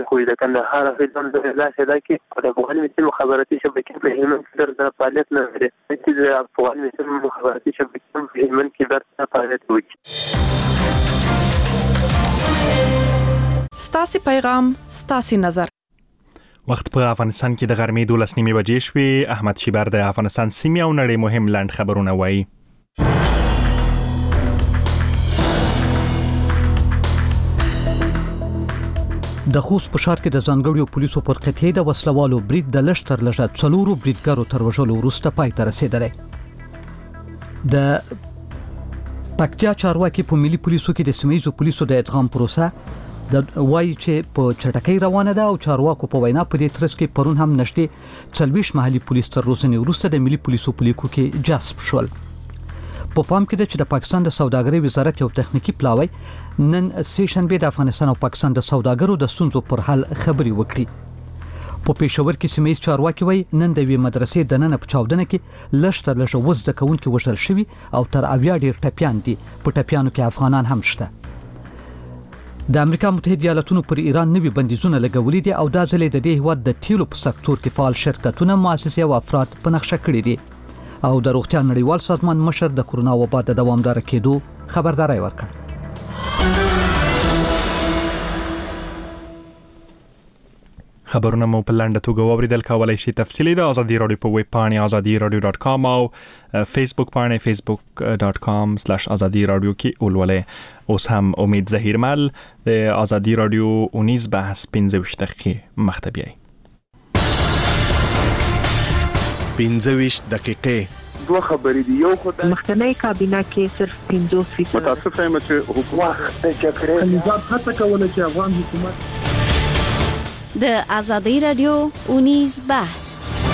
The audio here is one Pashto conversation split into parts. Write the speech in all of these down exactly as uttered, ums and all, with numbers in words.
خو د کندهار الحمدلله دا کې د افغان ملي مخابراتي شبکې په هلمند کې د فعالیت نه لري چې د افغان ملي مخابراتي شبکې په هلمند کې د فعالیت وکړي. ستاسو پیغام ستاسو نظر. وخت په افغانستان کې د غرمې دولس نیمې بجې شوې. احمد شیبر د افغانستان سیمې او نړۍ مهم لاند خبرونه وایي. د خوست په ښار کې د ځانګړو پولیسو پر قطعي د وسلوالو برید د لږ تر لږه څلورو بریدګرو تر وژلو وروسته پای ته رسیدلی. د پکتیا چارواکي په ملي پولیسو کې د سیمه‌ییزو پولیسو د ادغام پروسه د وایي چې په چټکۍ روانه ده او چارواکو په وینا په دې ترڅ کې پرون هم نشته څلويش محلي پولیس تر روزنې وروسته د ملي پولیسو په لیکو کې جذب شول. په پام کې ده چې د پاکستان د سوداګرۍ وزارت یو تخنیکی پلاوی نن سه شنبه د افغانستان او پاکستان د سوداګرو د ستونزو پر حل خبري وکړي. په پېښور کې سیمه‌ییز چارواکي وایي نن د وی مدرسې د نن په چاودنه کې لږ تر لږه وز د کوونکو وژل شوي او تر اویا ډیر ټپيان دي. په ټپيانو کې افغانان هم شته. د امریکا متحده ایالاتونو پر ایران نوي بندیزونه لګولي دي او دا ځلې د دې هیواد د تیلو په سکتور کې فعال شرکتونه، مؤسسې او افراد په نقشه کړي دي. او د روغتیا نړیوال سازمان مشر د کورونا وبا د دوامدار کېدو خبرداري ورکړه. خبرونه مو په لاندې توګه واوریدل. کولای شئ تفصیلی د ازادي رادیو په ویب پاڼه ازادي رادیو ډاټ کام او فیسبوک پاڼه فیسبوک ډاټ کام سلاش ازادي رادیو کې ولولئ. اوس هم امید ظهیرمل د ازادي رادیو اونیز بحث پنځه ویشت دقیقې مخته بیایي. پنځه ویشت دقیقې دوه خبرې دي. یو خو د مخکنی کابینه کې صرف پنځوس فیصد متاسف یم چې حکومت د جګړې نظام هڅه کوله چې افغان حکومت د ازادي رادیو اونیز بحث.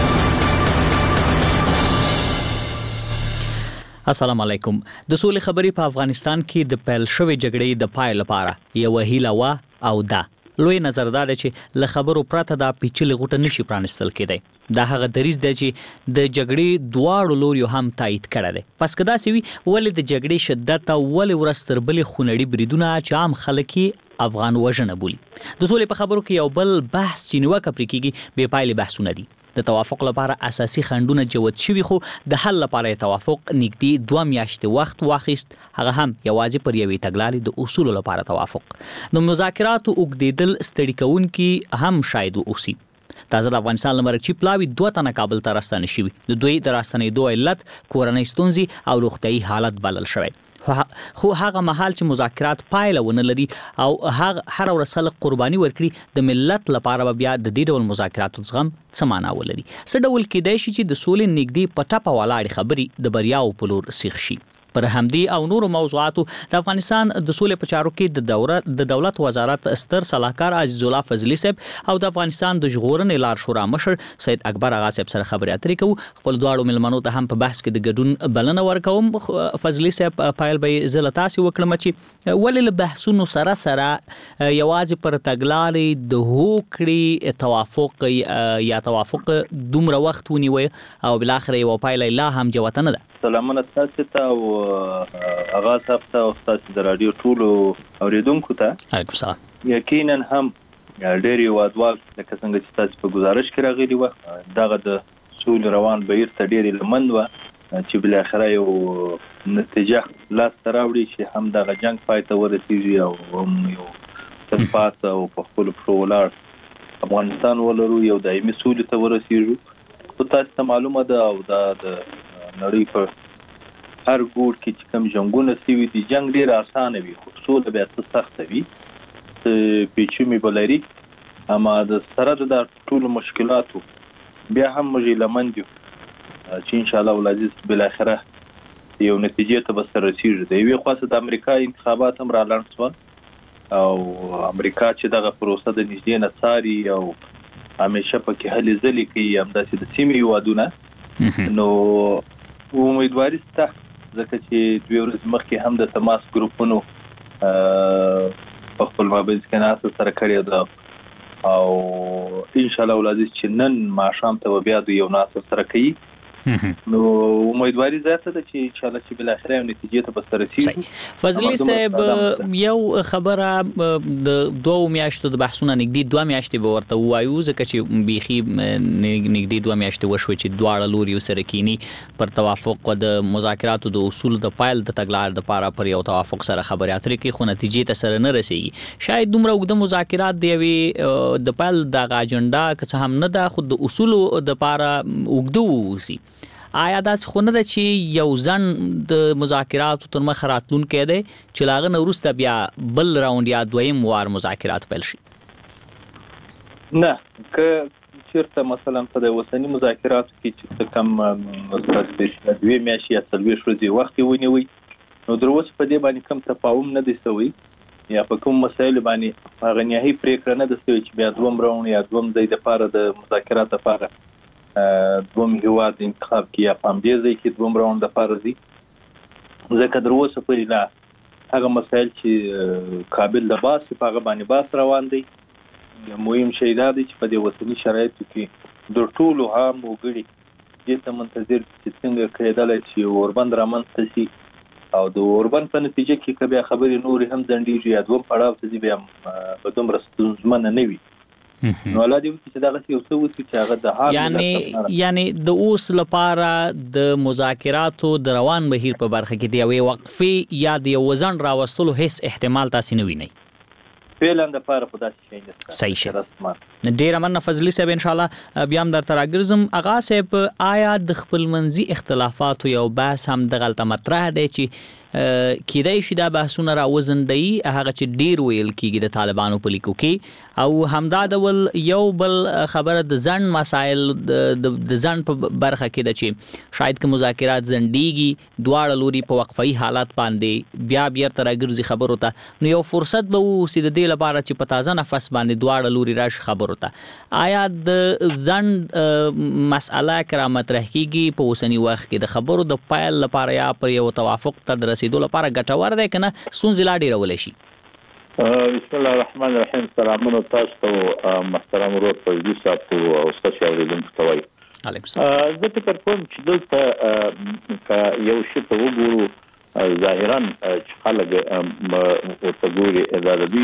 السلام علیکم. د سولې خبرې په افغانستان کې د پیل شوې جګړې د پای لپاره یو هیله وا او دا لوی نظر دا چې له خبرو پرته دا پیچلې غوټه نشي پرانستل کېدی. دا هغه دریځ دی چې د جګړې دواړو لوريو هم تایید کړی دی. پس که داسې وي ولې د جګړې شدت او ولې ورځ تر بلې خونړي بریدونه چې عام خلک یې افغان وژنه بولي. د سولې په خبرو کې یو بل بحث چې نیوکه پرې کېږي بې پایلې بحثونه دي. د توافق لپاره اساسي خنډونه جوت شوي خو د حل لپاره توافق نږدې دوه میاشتې وخت واخیست، هغه هم یوازې پر یوې تګلارې د اصولو لپاره توافق. د مذاکراتو اوږدېدل ستړي کوونکي هم شاید واوسي. تازه د افغانستان له مرکچي پلاوي دوه تنه کابل ته راستانه شوي. د دوی د راستنېدو علت کورنۍ ستونزې او روغتیايي حالت بلل شوی. خو هغه مهال چې مذاکرات پایله ونه لري او هغه هر ورځ خلک قرباني ورکړي د ملت لپاره بیا د دې ډول مذاکراتو زغم څه معنا ولري. څه ډول کېدای شي چې د سولې نږدې په ټپه ولاړې خبرې د بریاو په لور سیخ شي. پر همدې او نورو موضوعاتو د افغانستان د سولې په چارو کې د دوره د دولت وزارت ستر صلاحکار عزیز الله فضلی صاحب او د افغانستان د ژغورنې لار شورا مشر سید اکبر اغا صاحب سره خبرې اترې کوو. خپل دواړو ملمنو ته هم په بحث کې د ګډون بلنه ورکوم. فضلی صاحب پایل به زله تاسو وکړم چې ولې له بحثونو سره سره یوازې پر تګلارې د هوکړې توافق یا توافق دومره وخت ونیوي او بل اخر یو پایله لا هم جوته نه ده. سلامونه تاسو ته او اغا صاحب ته او تاسو د رادیو ټولو اوریدونکو ته. علیکم السلام. یقینا هم ډېر یو ادوال لکه څنګه چې تاسو په گزارش کې راغلي و دغه د سولې روان بهیر ته ډېر لمن و چې بل اخره یو نتیجه لاس ته راوړي چې هم دغه جنگ پای ته ورسیږي او هم یو تلپات او په خپل پرو ولاړ افغانستان ولرو یو دایمي سولې ته ورسیږو. خو تاسو ته معلومه ده او دا د نړۍ په هر ګوټ کې چې کوم جنگونه سوي دي جنگ ډیر اسانه وي خو سوله بیا څه سخته وي پیچومي بلري. اما د سره د ټولو مشکلاتو بیا هم موږ لمن دي چې ان شاء الله ولادت بل اخره یو نتیجې ته بس رسیږي. د یوې خاصه د امریکا انتخابات هم را لاند شول او امریکا چې دغه پروسه د نږدې نه څاري او همیشه پکې هلې ځلې کوي همداسې د سیمې هیوادونه نو امیدواري شته ځکه چې دوی ورځې مخکې هم د تماس ګروپونو په خپل مابین کې ناسته سره کړې ده او ان شاء الله ولادت چې نن ماښام ته بیا د یو ناسته سره کوي نو امیدواري زیاته ده چې ان شاء الله چې بل اخر نتیجې ته به رسیږي. فضلی صاحب یو خبره د دوه میاشتو د بحثونو نږدې دوه میاشتې به ورته وایو ځکه چې بيخي نږدې دوه میاشتې وشوي چې دواړه لوري سره کینی پر توافق او د مذاکراتو د اصول د پایل د تګلار د لپاره پر یو توافق سره خبرې اترې کې خو نتیجې ته سره نه رسیږي. شاید دومره وګړه مذاکرات دی وي د پایل د اجنډا که څه هم نه ده خو د اصول د لپاره وګړو وسی. آیا دا څه خونه ده چې یو ځن د مذاکراتو تر مخ راتلون کې دی چې لاغه نورسته بیا بل راوند یا دویم وار مذاکرات پیل شي؟ نه که چیرته مثلا په د وسنی مذاکراتو کې چې کم مستقبل دوی میاشي یا څلوي شوزي وخت ونیوي نو دروس په دې باندې کم تفاهم نه دي سوی یا په کوم مسایل باندې هغه نهایي پریکړه نه ده سوی چې بیا دوم راوند یا دوم ځای د لپاره د مذاکرات لپاره دوم هیواد انتخاب کې یا پام دې ځای کې دوم راوند د لپاره دي ځکه دروسه پرې لا هغه مسایل چې قابل د باس په هغه باندې باس روان دي. مهم شی دا دی چې په دې وطني شرایطو کې د ټولو عام وګړي دې ته منتظر چې څنګه کېدلای شي اوربند رامنځته شي او د اوربند په نتیجه کې کبه خبرې نور هم ځنډیږي یا دوم پړاو ته دي بیا په دومره ستونزمن نه وي. نو الله دې چې دا غوښتي یو څه وتی چې هغه د حال یعنی یعنی د اوس لپاره د مذاکراتو د روان بهیر په برخه کې دی او وقفي یا د وزن راوستلو هیڅ احتمال تاسو نه وینئ؟ فعلا د لپاره په داسې شي نه صحیح شه. ډیر مننه فضلی صاحب ان شاء الله بیا هم در تراګرزم. اغا صاحب آیا د خپل منځي اختلافات یو بحث هم د غلطه مطرح دی چې کېدای شي دا بحثونه راوزندي هغه چې ډیر ویل کیږي د طالبانو په لیکو کې او همدا ډول یو بل خبره د ځن مسایل د ځن په برخه کې د چې شاید که مذاکرات زندګي دواړه لوري په وقفي حالات باندې بیا بیا تراګرزي خبرو ته نو یو فرصت به وسی د دې لپاره چې په تازه نفس باندې دواړه لوري راش خبرو ته آیا د ځن مسأله کرا مطرح کیږي په وسنی وخت کې د خبرو د پایل لپاره یا پر یو توافق ته رسیدو لپاره ګټور دی کنه سونځ لا ډیر ولې شي؟ بسم الله الرحمن الرحیم. سلامونه تاسو ته محترم ورور فضلی صاحب او ستاسو اوریدونکو ته وایم. علیکم السلام. زه فکر کوم چې دلته یو شی ته وګورو ظاهرا چې خلک ورته ګوري دا د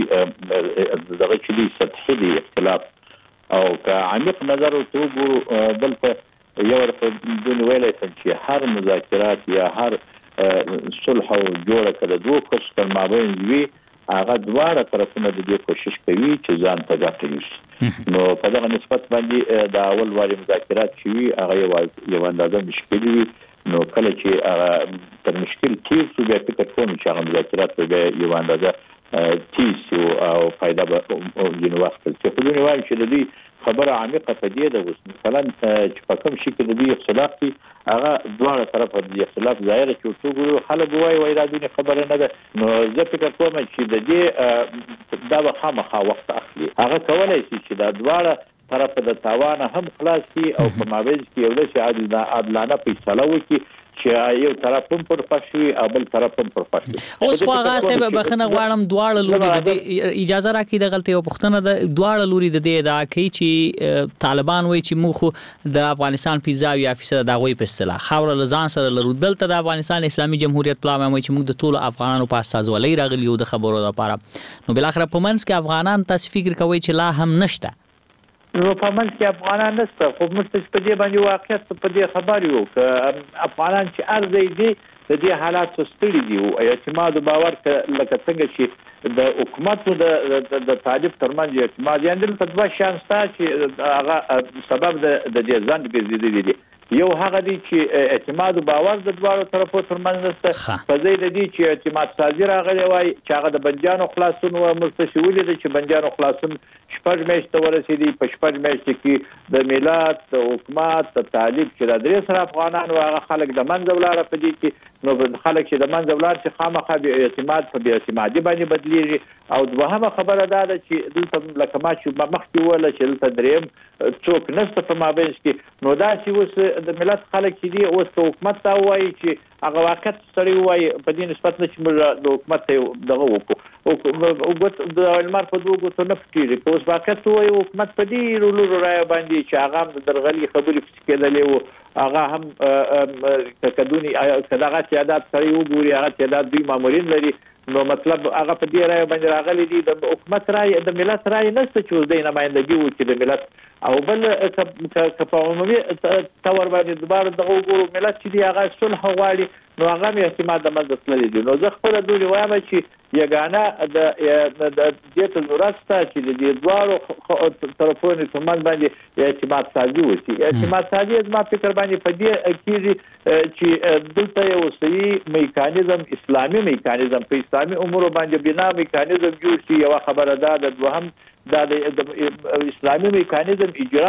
دې دغه چې دی سطحي دی اختلاف او که عمیق نظر ورته وګورو دلته یو ورته دون ویلای چې هر مذاکرات یا هر صلح او جوړه کړه دوه کس تر مابین وی هغه دواړه طرفونه د دې کوشش کوي چې ځان ته ګټه وشي. نو په دغه نسبت باندې د اول واري مذاکرات شوي هغه یو یو اندازه مشکل وي نو کله چې تر مشکل تیر شو بیا فکر کوم چې هغه مذاکرات به یو اندازه تیز او فائدہ به جنو وخت چې په دې وایي چې د دې خبره عمیقه په دې ده اوس مثلا چې په کوم شي کې د دې اختلاف دي هغه دواړه طرفه د اختلاف ظاهر چې ټول خلک وایي وایي دا د خبره نه ده نو زه فکر کوم چې د دې دا به خامخا وخت اخلي هغه کولای شي چې دا دواړه طرفه د تاوان هم خلاص شي او په مابین کې یو څه عادلانه عادلانه فیصله وکړي چې یو طرف هم پر پښوی او بل طرف هم پر پښوی. اوس خو هغه سبب بخنه غواړم دواړه لوري د اجازه راکړي د غلطي او پښتنه د دواړه لوري د دې ادعا کوي چې طالبان وایي چې موږ خو د افغانستان فضا یا فیصد دا غوي په اصطلاح خاور لزان سره لرو دلته د افغانستان اسلامي جمهوریت پلان وایي چې موږ د ټولو افغانانو په اساس ولې راغلی یو د خبرو لپاره نو بل اخر په منځ کې افغانان تاسو فکر کوي چې لا هم نشته نو په منځ کې افغانان نشته خو موږ په دې باندې واقعیت په دې خبر یو چې افغانان چې ارزي دي د دې حالات ستړي دي او اعتماد او باور لکه څنګه چې د حکومت د د طالب ترمنځ اعتماد یې اندل په دوه شان ستا چې هغه سبب د دې ځان ګرځېدلی دي یو هغه دی چې اعتماد او باور د دوه طرفو ترمنځ نشته په ځای د دې چې اعتماد سازي راغلی وای چې هغه د بنجانو خلاصون او مستشولې دي چې بنجانو خلاصون شپږ میاشتې ورسېدي په شپږ میاشتې کې د ملت د حکومت د طالب چې د درې سره افغانان او هغه خلک د منځ ولاړه په دې کې نو خلک چې د منځ ولاړ چې خامخا به اعتماد په بیا اعتمادي باندې بدلیږي او دوهمه خبره دا ده چې دلته لکه ما چې مخکې وله چې دلته دریم څوک نشته په مابین کې نو دا چې اوس د ملت خلک چې دي اوس حکومت ته وایي چې هغه واقعیت سړی وایي په دې نسبت نه چې موږ د حکومت ته دغه وکړو او د المار په دوه ګوتو نه پکېږي. اوس واقعیت وایي حکومت په دې رولو رایه باندې چې هغه د درغلي خبرې کېدلې وو، هغه هم کدونی کداغه تعداد سره وګوري، هغه تعداد دوی مامورین لري، نو مطلب هغه په دې رایه باندې راغلي دي د حکومت رایه د ملت رایه نشته چې د نمائندګي وکړي د ملت. او بل که په عمومي تور باندې دوباره دغه وګورو ملت چې دی هغه صلح غواړي، نو هغه مې احتمال د منځ تللی دي. نو زه خپله دوی وایم چې یګانه د دې ته ضرورت شته چې د دې دواړو طرفونو په منځ باندې اعتماد سازي وشي. اعتماد سازي زما فکر باندې په دې کېږي چې دلته یو صحیح میکانیزم، اسلامي میکانیزم، په اسلامي امورو باندې بنا میکانیزم جوړ شي. یوه خبره ده، د دوهم دا د اسلامي میکانیزم اجرا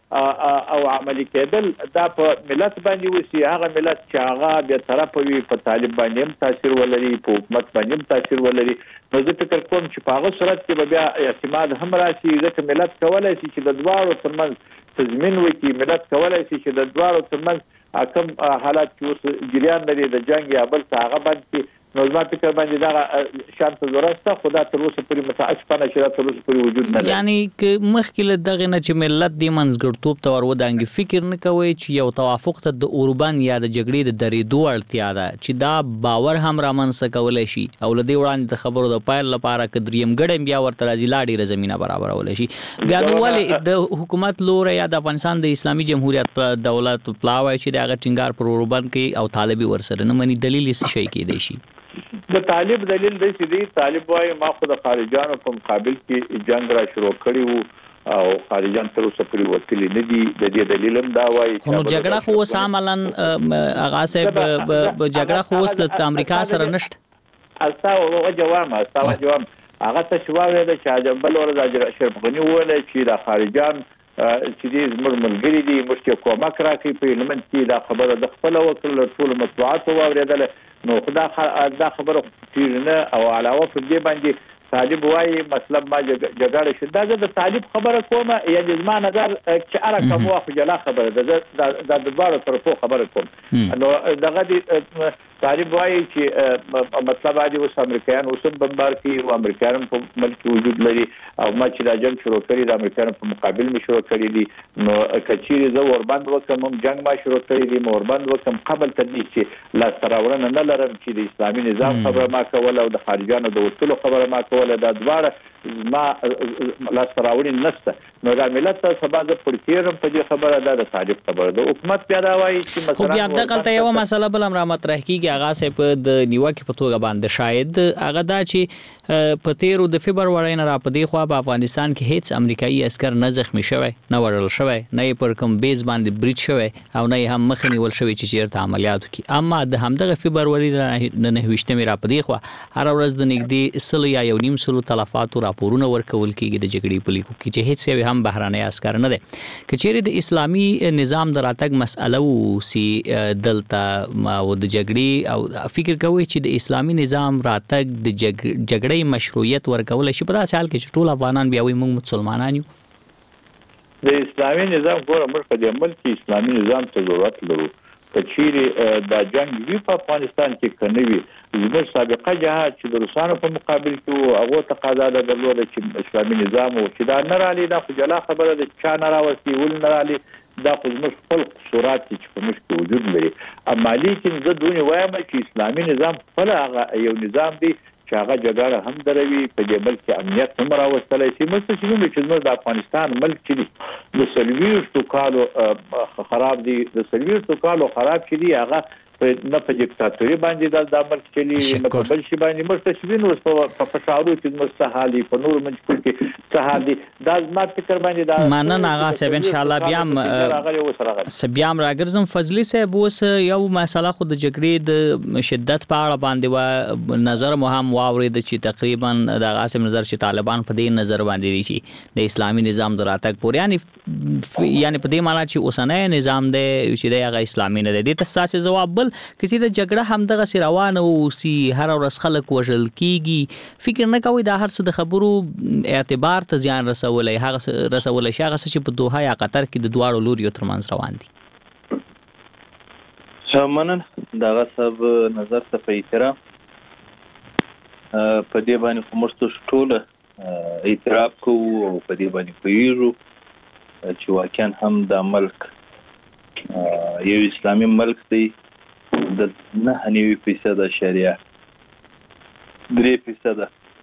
او عملي کېدل دا په ملت باندې وشي. هغه ملت چې هغه بیا طرفه وي، په طالب باندې هم تاثیر ولري، په حکومت باندې هم تاثیر ولري. نو زه فکر کوم چې په هغه صورت کې به بیا اعتماد هم راشي، ځکه ملت کولی شي چې د دواړو ترمنځ تضمین وکړي. ملت کولی شي چې د دواړو ترمنځ کوم حالات چې اوس جریان لري د جنګ یا بل څه هغه بند کړي. نو زما فکر باندې دا شان ته ضرورت شته، خو دا تر اوسه پورې متاسفانه چې دا تر اوسه پورې وجود نه لري. یعنی که مخکې له دغې نه چې ملت دې منځګړتوب ته ور ودانګي، فکر نه کوئ چې یو توافق ته د اوربند یا د جګړې د درېدو اړتیا ده چې دا باور هم رامنځته کولی شي او له دې وړاندې د خبرو د پیل لپاره که درېیم ګړی بیا ورته راځي لا ډېره زمینه برابرولی شي. بیا نو ولې د حکومت لوری یا د افغانستان د اسلامي جمهوریت په دولت پلاوی چې د هغه ټینګار پر اوربند کوي او طالب ورسره نه مني، دلیل یې څه شی کېدی شي؟ د طالب دلیل دی چې دی طالب وایي ما خو د خارجانو په مقابل کې جنگ را شروع کړی وو او خارجان تر اوسه پورې وتلي نه دي. د دې دلیل هم دا وایي خو نو جګړه خو اوس عملاً هغه صاحب جګړه خو اوس د امریکا سره نشته. استا وجوام استا وجوام هغه ته شو وایي چې بل ورځ اشرف غنی وویل چې د خارجان چې دې زموږ ملګري دي، موږ چې کومک راکړي په علمنت کې دا خبره د خپل وکړل ټول مطبوعات واوریدل. نو خدا دا خبره تیر نه او علاوه پر دې باندې طالب وایي مطلب ما جګړه شو. دا د طالب خبره کومه، یعنی زما نظر چې اره کوم واخ جلا خبره ده، دا د دوه طرفو خبره کوم. نو دغه دې طالب وایي چې مطلب دی اوس امریکایان اوس بمبار کوي او امریکایان په ملک وجود لري او ما چې دا جنگ شروع کړی د امریکایانو په مقابل می شروع کړی دي. نو کچېری زه وربند وکم هم جنگ ما شروع کړی دي، وربند وکم قبل تدې چې لا سراورنه نه لرم چې د اسلامي نظام خبره ما کوله او د خارجانو د وټلو خبره ما کوله. دا دواړه ما لا سراورین نشته. نو دا ملت ته سبا د پرتیرم په دې خبره ده د طالب خبره ده. حکومت بیا دا وایي چې مثلا خو بیا دغلته یو مسله بل هم را مطرح کیږي، هغه سه په د نیوکه په توګه باندې شاید هغه دا چې په تیرو د فبرवरी نه را پدې خو په افغانستان کې هیڅ امریکایي عسكر نه زخمی شوی، نه وړل شوی، نه پر کوم بیس باندې بریټ شوی او نه هم مخ نیول شوی چې چیرته عملیات وکړي. اما د همدغه فبرवरी نه نهویشتمې را پدې خو هر ورځ د نږدې سل یا یو نیم سلو تلفات راپورونه ورکول کیږي د جګړې په لیکو کې چې هیڅ یو هم بهراني عسكر نه دي. کچېری د اسلامي نظام د راتګ مسأله و سی دلته او د جګړې او فکر کوي چې د اسلامي نظام راتګ د جګړې مشروعیت ورکول شي په داسې حال کې چې ټول افغانان بیا وي موږ مسلمانان یو. د اسلامي نظام ګوره موږ په دې ملک کې اسلامي نظام ته ضرورت لرو. کچېری دا جنگ وی په افغانستان کې کنوي زموږ سابقه جهاد چې د روسانو په مقابل کې هغه تقاضا درلوده چې اسلامي نظام او چې دا نه رالي دا خو جلا خبره ده، چا نه راوستي ول نه رالي، دا خو زموږ خپل قصورات چې په موږ کې وجود لري. اما لیکن زه دونې وایم چې اسلامي نظام خپل هغه یو نظام دی چې هغه جګړه هم دروي، په دې ملک کې امنیت هم راوستلی شي. موږ څه چې موږ چې زموږ د افغانستان ملک چې دی د څلوېښتو کالو خراب دی، د څلوېښتو کالو خراب چې دی هغه نه په دیکتاتوري باندې د عمل چلی نه په بل شي باندې مستشوین اوس په فشارو کې مستحالي په نور منځ کې سهالي دا زما فکر باندې دا مننه هغه سب ان شاء الله بیا بیا راګرزم فضلی صاحب اوس یو مسله خو د جګړې د شدت په اړه باندې و نظر مهم واورید چې تقریبا د قاسم نظر چې طالبان په دې نظر باندې دي چې د اسلامي نظام دراتک پورې یعنی یعنی په دې معنی چې اوسنۍ نظام دی چې د هغه اسلامي نه دی د تاسو جواب کچې د جګړه هم دغه سی روانه او سی هر ورځ خلک وژل کیږي فکر نه کوي دا هر څه د خبرو اعتبار ته زیان رسولای هغه رسولای شي هغه چې په دوحه یا قطر کې د دواړو لوري ترمنځ روان دي. شمنن دغه سب نظر ته په احترام په دې باندې کوم څه ټول اعتراف کوو او په دې باندې کویږو چې واقعا هم د ملک یو اسلامي ملک دی د نه هنوي فیصد شریعه درې فیصد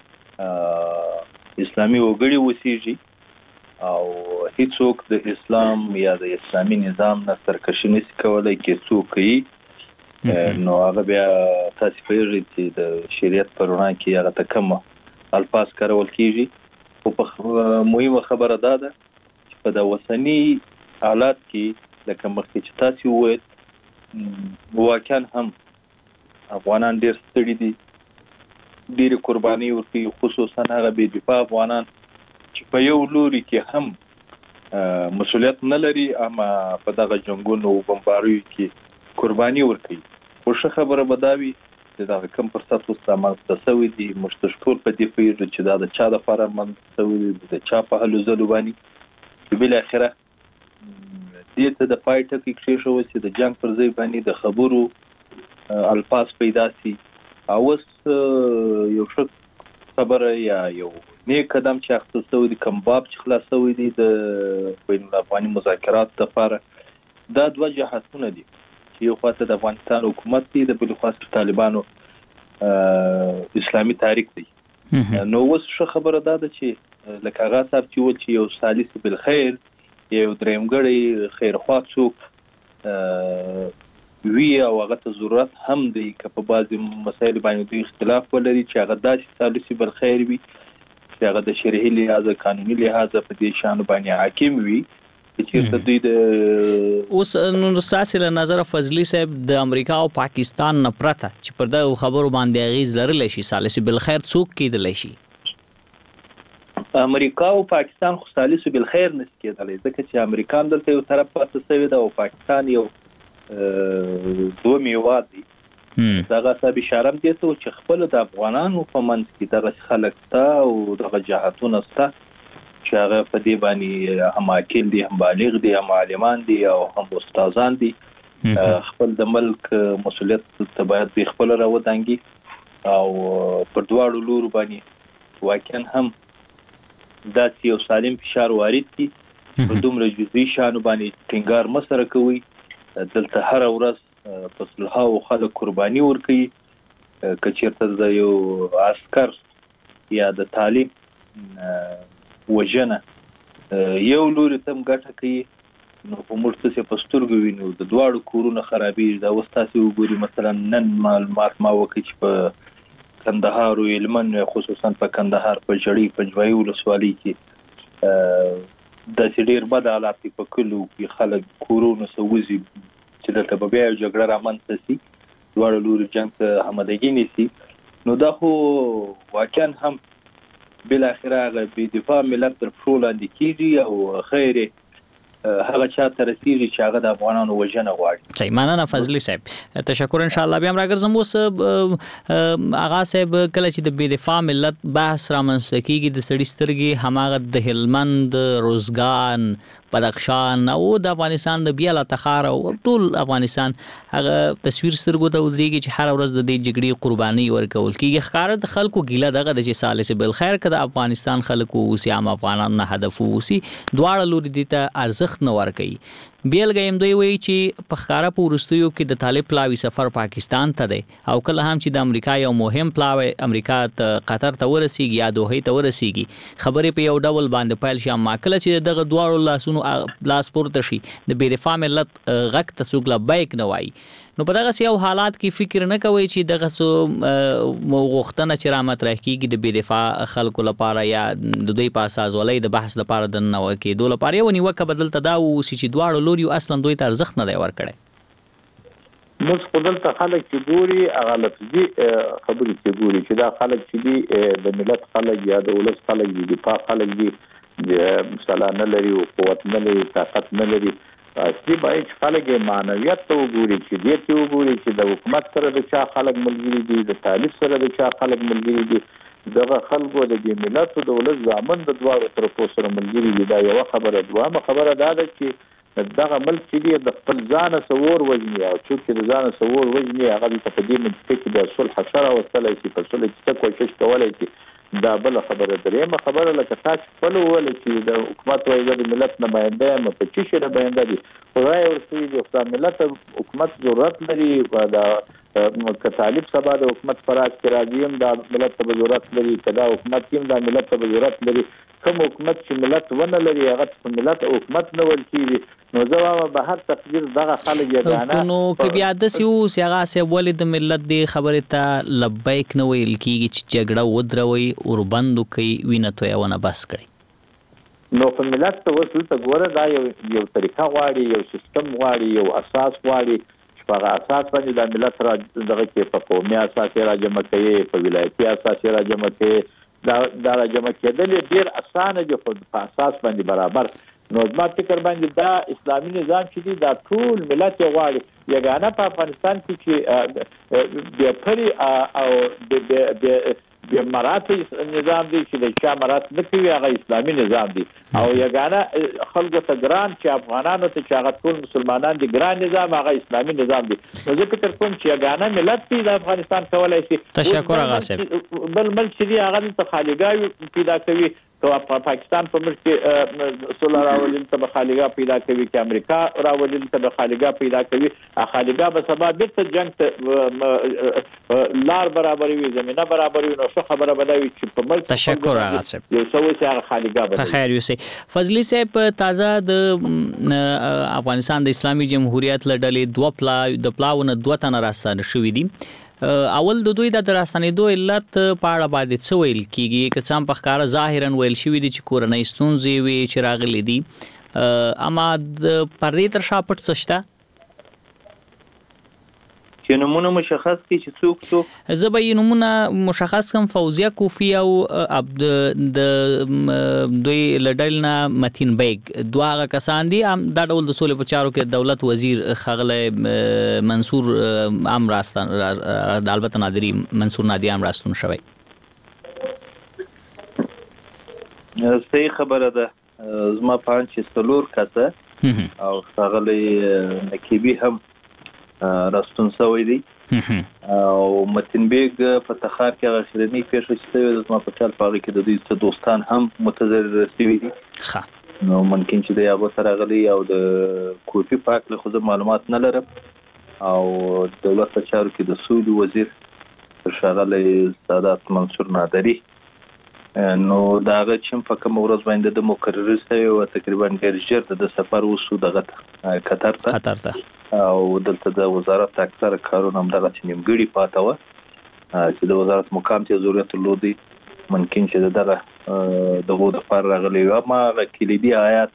اسلامي وګړي اوسېږي او هیڅوک د اسلام یا د اسلامي نظام نه سرکشي نشي کولای کې څوک یې نو هغه بیا تاسو پیژنئ چې د شریعت پر وړاندې کې هغه ته کوم الفاظ کارول کیږي او په مهمه خبره ده چې په د وسنی حالات کې لکه مخکې چې تاسو وویل واقعا هم افغانان ډېر ستړي دي ډېر قرباني ورکوي خصوصا هغه بې دفاع افغانان چې په یو لوري کې هم مسؤلیت نه لري اما په دغه جنگونو او بمباریو کې قرباني ورکوي خو ښه خبره به دا وي چې دا کم فرصت اوس رامنځته شوی دی موږ ټول په دې پوهېږو چې دا د چا دپاره رامنځته شوی دی د چا په هلو ځلو باندې چې بالاخره دې ته د پای ټکی کېښود چې د جنګ پر ځای باندې د خبرو الفاظ پیدا شي او اوس یو ښه خبره یا یو نیک قدم چې اخیستل شوی دی کوم باب چې خلاص شوی دی د بین الافغاني مذاکراتو دپاره دا دوه جهتونه دي چې یو خواته د افغانستان حکومت دی د بل خواته طالبانو اسلامي تحریک دی نو اوس ښه خبره دا ده چې لکه هغه صاحب چې وویل چې یو ثالث بالخیر یو درېیمګړی خیرخوا څوک وی او هغه ته ضرورت هم دی که په بعضې مسایلو باندې دوی اختلاف ولري چې هغه داسې ثالث بالخیر وي چې هغه د شرعي لحاظه قانوني لحاظه په دې شیانو باندې حاکم وي چې دوی د اوس نو ساسي له نظر فضلي صاحب د امریکا او پاکستان نه پرته چې پر دغه خبرو باندې اغیز لرلی شي ثالث بالخیر څوک کېدلی شي امریکا او پاکستان خو ثالث بالخیر نشي کېدلی ځکه چې امریکا هم دلته یو طرف پاتې شوی ده او پاکستان یو دوه هېواد دی دغه صاحب اشاره هم دې ته و چې خپله د افغانانو په منځ کې دغسې خلک شته او دغه جهتونه شته چې هغه په دې باندې هم عاقل دي هم بالغ دي هم عالمان دي او هم استادان دي خپل د ملک مسؤلیت ته باید دوی خپله راودانګي او پر دواړو لورو باندې واقعا هم داسې یو سالم فشار وارد کړي په دومره جزئي شیانو باندې ټینګار مه سره کوئ دلته هره ورځ په سلهاوو خلک قرباني ورکوي که چېرته د یو عسکر یا د طالب وژنه یو لوري ته هم ګټه کوي نو په موږ څه په سترګو وینو د دواړو کورونه خرابېږي دا اوس تاسې وګوري مثلا نن معلومات ما وکړي چې په کندهار او هلمند خصوصا په کندهار په ژړۍ پنجوایي ولسوالۍ کې داسې ډېر بد حالات دي په کلیو کې خلک کورونو څخه وځي چې دلته به بیا یو جګړه رامنځته شي دواړو لوري جنګ ته آمادګي نیسي نو دا خو واقعا هم بالاخره هغه بې دفاع ملت تر پښو لاندې کېږي او خیر هغه چا ته رسیږي چې هغه د افغانانو وژنه غواړي. صحیح مننه فضلي صاحب تشکر ان شاء الله بیا هم راګرځم اوس آغا صاحب کله چې د بې دفاع ملت بحث رامنځته کېږي د سړي سترګې هماغه د هلمند روزګان بدخشان او د افغانستان د بیا لا تخار او ټول افغانستان هغه تصویر سترګو ته ودرېږي چې هر ورځ د دې جګړې قرباني ورکول کېږي ښکاره د خلکو ګیله دغه د چې ثالث بالخیر که د افغانستان خلکو اوسي عام افغانان نه هدف اوسي دواړه لوري دې ته ارزښت نه ورکوي بیلګه هم دوی وایي چې په ښکاره په وروستیو کې د طالب پلاوي سفر پاکستان ته دی او کله هم چې د امریکا یو مهم پلاوی امریکا ته قطر ته ورسیږي یا دوحې ته ورسیږي خبرې په یو ډول باندې پیل شي اما کله چې دغه دواړو لاسونو لاس پورته شي د بې دفاع ملت غږ ته څوک لبیک نه وایي نو په دغه یو حالات کې فکر نه کوي چې دغه سو غوښتنه چې رامطرح کیږي د بې دفاع خلکو لپاره یا د دوی په اساسولۍ د بحث لپاره د نه کېدو لپاره یو نیوکه بدلته دا اوسي چې دواړو لوري اصلا دوی ته ارزښت نه دی ورکړی موږ خپل ته خلک چې ګوري هغه لفظي خبرې چې ګوري چې دا خلک چې دي د ملت خلک یا د ولس خلک دي دفاع خلک دي مثلا نه لري او قوت نه لري طاقت نه لري اصلي باید خلک معنویت ته وګوري چې دې ته وګوري چې د حکومت سره د چا خلک ملګري دي د طالب سره د چا خلک ملګري دي دغه خلکو د دې ملت او د ولس ځامن د دواړو طرفو سره ملګري دي دا یو خبره دوامه خبره دا ده چې دغه ملک چې د خپل ځان سوور وجني او چې د ځان سوور وجني هغه د تقدیم منطقي د صلح شر او صلح چې په صلح کې کوشش کولای شي. دا بل خبره درېمه خبره لکه تاسو خپل ول چې د حکومت وایي د ملت نماینده م په چی شي نماینده دي خدای ورسې د ملت حکومت ضرورت لري دا که طالب سبا د حکومت فراغ کې راځي د ملت ته ضرورت لري کدا حکومت کې د ملت ته ضرورت لري کوم حکومت چې ملت ونه لري هغه ملت حکومت نه ول کیږي نو زما به هر تقدیر دغه خلک یګانه نو کې بیا د سیو سیغه سه ولید ملت دی خبره ته لبیک نه ویل کیږي چې جګړه ودروي اور بندو کوي وینه تو یو نه بس کړي نو په ملت ته وصل ته ګوره دا یو یو طریقه غواړي یو سیستم غواړي یو اساس غواړي چې په اساس باندې د ملت را دغه کې په قومي اساس را جمع کوي په ولایتي اساس را جمع کوي دا دا جمع کېدل ډیر اسانه دي خو په اساس باندې برابر نو ما فکر باندې دا اسلامي نظام چې دی دا ټول ملت غواړي یګانه په افغانستان کې چې د پري او د د د مراتب نظام دی چې د چا مراتب نه کوي هغه اسلامي نظام دی او یګانه خلکو ته ګران چې افغانانو ته چې هغه ټول مسلمانان دي ګران نظام هغه اسلامي نظام دی نو زه فکر کوم چې یګانه ملت دی د افغانستان کولای شي. تشکر آغا صاحب. بل ملک چې دی هغه ته خالیګاوي پیدا کوي تو پاکستان په ملک کې سولر راولین ته خالیګا پیدا کوي چې امریکا راولین ته خالیګا پیدا کوي خالیګا به سبا بیرته جنگ ته لار برابروي زمينه برابروي نو څه خبره بدوي چې په ملک. تشکر آغا صاحب. یو څه چې خالیګا به خیر یوسي فضلی صاحب تازه د افغانستان د اسلامي جمهوریت لړلې دوه پلا د پلاونه دوه تن راستانه شوې دي اول د دوی د راستنې دوه علت په اړه باندې څه ویل کیږي که څام په ښکارا ظاهرا ویل شوی دي چې کورنۍ ستونزې وي چې راغلي دي اما د پرې تر شا پټ څه شته چې نمونه مشخص کی چې څوک څوک زبې نمونه مشخص کوم فوزیه کوفی او عبد د دوی لډلنا متین بیگ دواغه کسان دي دا ډول د سولې په چارو کې دولت وزیر خغله منصور ام راستان البته نادری منصور نادی ام راستون شوی. صحیح خبره ده زما پانچ سلور کسه او خغله نکیبی هم راستون سوی دی او متین بیگ په تخار کې غشرنی پیښه شوه د ما په چل پاره کې د دوی څه دوستان هم متضرر رسیدي دي ښه نو ممکن چې د یو سره غلي او د کوفی پاک له خو معلومات نه لرم او دولت په چارو کې د سعودي وزیر شغله سادات منصور نادری نو داغه چې په کوم ورځ باندې د مقرر شوی او تقریبا ډیر ژر د سفر وسو دغه قطر ته قطر ته او دلته د وزارت اکثر کارونه هم دغه چې نیمګړي پاته و چې د وزارت مقام ته ضرورت لودي ممکن چې دغه دغه د پر راغلي و ما کلیدي آیات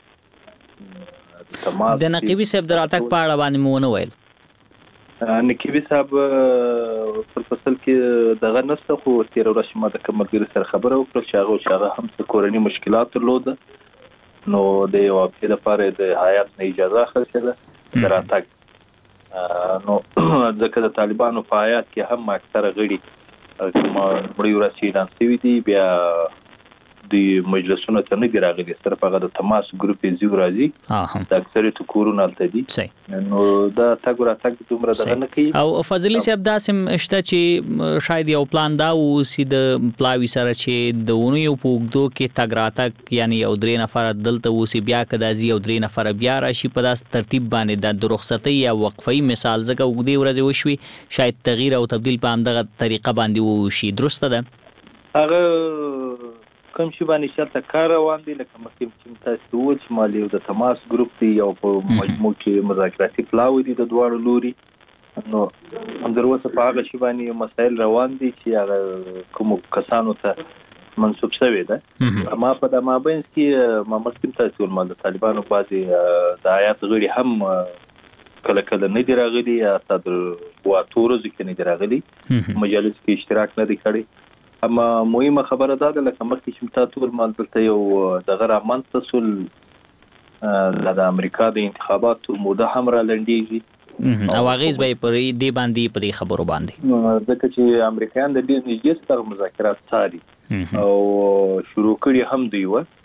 د نقيبي صاحب دراتک په اړه باندې مونږ ویل نقيبي صاحب په فصل کې دغه نسته خو تیر ورځ ما د کومګری سره خبره وکړه چې هغه چې هغه هم کورنی مشکلات لود نو د یو په د پاره د حیات نه اجازه اخیسته دراتک نو ځکه د طالبانو په حیات کې هم اکثره غړي کوم مړي ورسي لانسوي دي بیا د مجلسونو ته نه راغلي صرف هغه د تماس ګروپ زیو راځي د اکثریت کورونه الته دي نو دا تاګ را تاګ دومره دغه نه کوي او فضلی صاحب داسم شته چې شاید یو پلان دا و سي د پلاوي سره چې د ونو یو پوګدو کې تاګ را تاګ یعنی یو درې نفر دلته و سي بیا کدا زی یو درې نفر بیا راشي په داس ترتیب باندې د رخصتي یا وقفي مثال زګه وګدي ورځ وشوي شاید تغییر او تبديل په همدغه طریقه باندې وشي درسته ده هغه کوم شي باندې شرط کار روان دي لکه مخکې چې تاسو و چې مالي د تماس ګروپ دی او په مجموع کې مذاکراتي پلاوي دي د دوه لوري نو هم دروازه په هغه شی باندې مسائل روان دي چې هغه کوم کسانو ته منسوب شوی ده ما په د مابین کې ما مخکې تاسو ول د طالبانو بعضي د آیات غړي هم کله کله نه دی راغلي یا صدر واتورو ځکه نه دی راغلي مجلس کې اشتراک نه دی کړی اما مهمه خبره ده لکه مخکې چې تاسو ول دلته یو د غره منتصل د امریکا د انتخاباتو موده هم را لنډیږي او غیز به پر دې باندې په دې خبرو باندې ځکه چې امریکایان د دې نږدې سره مذاکرات ساري او شروع کړي هم دی و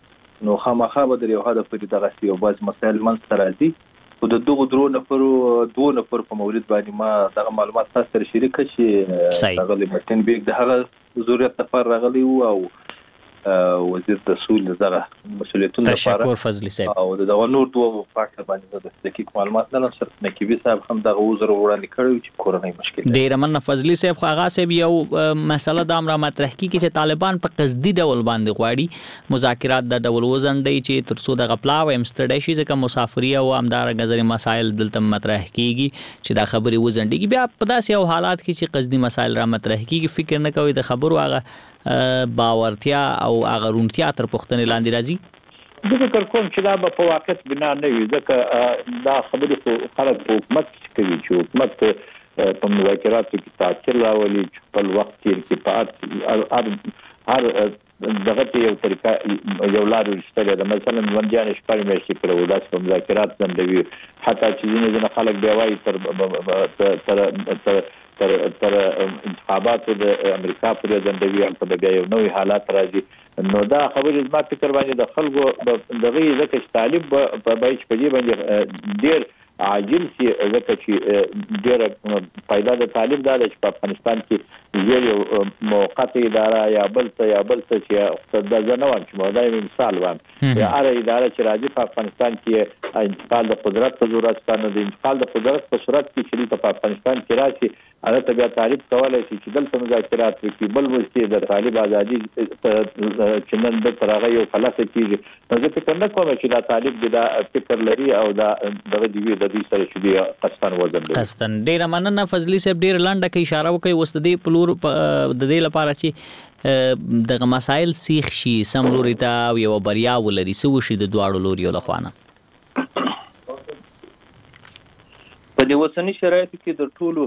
نو خامخا به د یو هدف پرې دغه یو باز مسایل منځته راځي او د دغه درو نفرو دوه نفر په مورید باندې ما دغه معلومات تاسو سره شریک کړي دغه لمتن بیگ د هغه ضرورت لپاره راغلی او وزیر د سول دغه مسؤلیتونو لپاره تشکر فضلی صاحب او دغه نور دوه فاکټ باندې د دقیق معلومات نه لرم سره نقيبي صاحب هم دغه وزر وړاندې کړو چې کورنۍ مشکل دی ډیر مننه فضلی صاحب خو هغه صاحب یو مسله د امر مطرح کی چې طالبان په قصدي ډول باندې غواړي مذاکرات د ډول وزنډي چې ترڅو د غپلاو امسترډي شي ځکه مسافري او امدار غزري مسایل دلته مطرح کیږي چې دا خبري وزنډي بیا په داسې یو حالات کې چې قصدي مسایل را مطرح کیږي فکر نه کوي د خبرو هغه باورتیا او هغه رونتیا تر پښتنې لاندې راځي د فکر کوم چې دا په واقعیت بنا نه وي ځکه دا خبرې خو خلک په حکومت کوي چې حکومت په مذاکراتو کې تعطیل راولي چې خپل وخت تیر کې په هر دغه یو طریقه یو لار ورشته ده مثلا وندیان شپږ میاشتې کړو دا په مذاکرات ځندوي حتی چې ځینې خلک بیا وایي تر تر تر تر تر انتخاباتو د امریکا پرې ځندوي هم په دغه یو نوې حالات راځي نو دا خبرې زما فکر باندې د خلکو دغه ځکه چې طالب په بایچ په دې باندې ډیر عاجل سي ځکه چې ډیر پیدا د طالب دا چې په افغانستان کې یو موقته اداره یا بل څه یا بل څه چې د ځنوان چې موږ مثال وام یا اره اداره چې راځي په افغانستان کې انتقال د قدرت په ضرورت ستانه د انتقال د قدرت په صورت کې چې په افغانستان کې راشي هغه ته بیا طالب کولای شي چې دلته مذاکرات وکړي بل وځي د طالب ازادي چې نن د ترغه یو خلاصه کیږي نو زه فکر نه کوم چې دا طالب دا فکر لري او دا دغه دی د دې سره چې دی قصدن وزن دی قصدن ډیر مننه فضلی صاحب ډیر لاندې کې اشاره وکي وستدي پلور د دې لپاره چې دغه مسائل سیخ شي سم لوري ته یو بریا ولري سو شي د دواړو لوري له خوانه په دې وسنی شرایطو کې د ټولو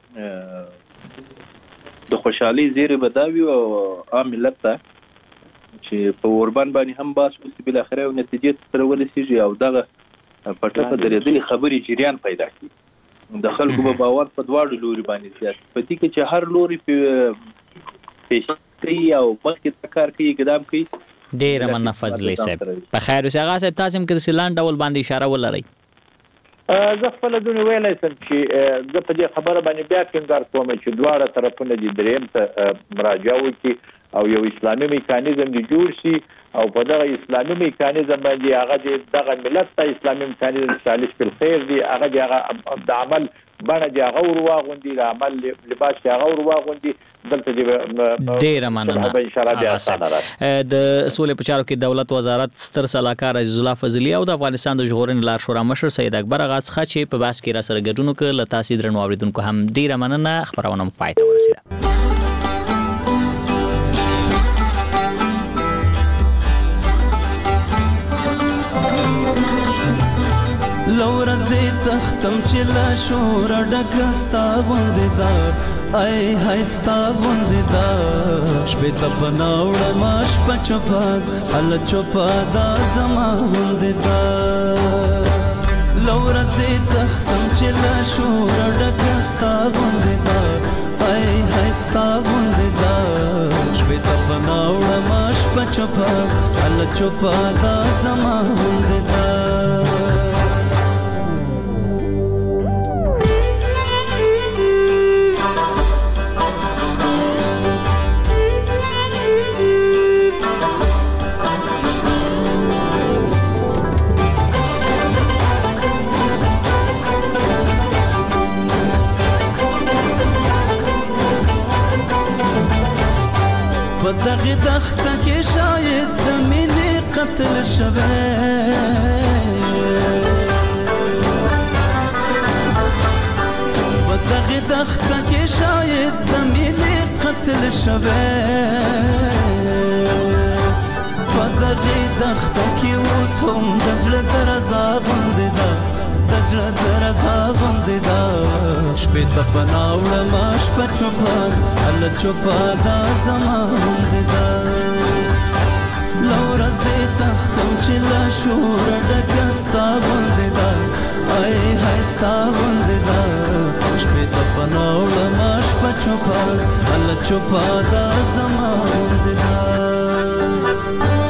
د خوشحالي زیری بداوی او عام ملت ته چې په اوربان باندې هم باس اوس بل اخره او نتیجې سره ولسیږي او دغه پټه درېدلې خبري جریان پیدا کړي د خلکو په باور په دواړو لوري باندې سیاست پتی کې چې هر لوري په پیشتي او مخکې کار کوي اقدام کوي ډیر مننه فضلی صاحب په خیر اوسه هغه صاحب تاسو هم کې سیلان ډول باندې اشاره ولرئ زه خپل دونه ویلای سم چې زه په دې خبره باندې بیا ټینګار کوم چې دواړه طرفونه د دریم ته مراجعه وکړي او یو اسلامي میکانیزم دی جوړ شي او په دغه اسلامي میکانیزم باندې هغه دغه ملت ته اسلامي میکانیزم صالح په خیر دی هغه هغه د عمل باندې هغه ورواغوندي د عمل لباس هغه ورواغوندي دلته دی ډیر مننه د سولې په چارو کې دولت وزارت ستر سلاکار عزیز الله فضلی او د افغانستان د ژغورنې لار شورا مشر سید اکبر غاڅ خا چې په باس کې را سره ګډون کړ ل تاسو درنو اوریدونکو هم ډیر مننه خبرونه پای ته ورسیده لورا زی تختم چې لا شور ډکستا باندې دا ای هاي ستا باندې دا شپه ته پناوړ ماش پچپاد ال چوپا دا زما باندې دا لورا زی تختم چې لا شور ډکستا باندې دا ای هاي ستا باندې دا شپه ته پناوړ ماش پچپاد ال چوپا دا زما باندې دا دغه دخته کې شاید د مینې قتل شوه په دغه دخته کې شاید د مینې قتل شوه په دغه دخته کې اوس هم د زړه درزا غوندې ده د زړه درزا غوندې ده شپې ته پناوړه ما شپه چوپان هله چوپا دا زما غوندې ده لوره زه تختم چې له شوره ډکه ستا غوندې ده ای های ستا غوندې ده شپې ته پناوړه ما شپه چوپان هله چوپا دا زما غوندې ده